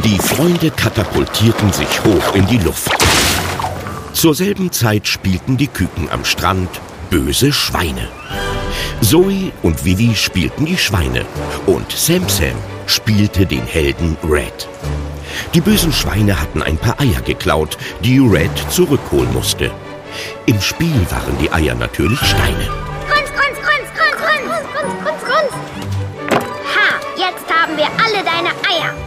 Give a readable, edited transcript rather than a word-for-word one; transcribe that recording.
Die Freunde katapultierten sich hoch in die Luft. Zur selben Zeit spielten die Küken am Strand böse Schweine. Zoe und Vivi spielten die Schweine und Sam spielte den Helden Red. Die bösen Schweine hatten ein paar Eier geklaut, die Red zurückholen musste. Im Spiel waren die Eier natürlich Steine. Grunz, grunz, grunz, grunz, grunz, grunz, grunz, grunz. Ha, jetzt haben wir alle deine Eier.